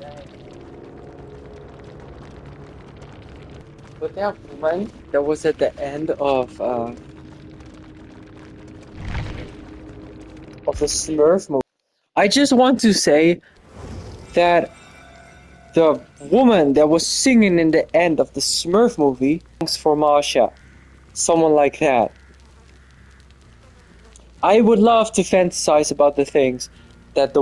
But that woman that was at the end of the Smurf movie. I just want to say that the woman that was singing in the end of the Smurf movie songs for Masha. Someone like that. I would love to fantasize about the things that the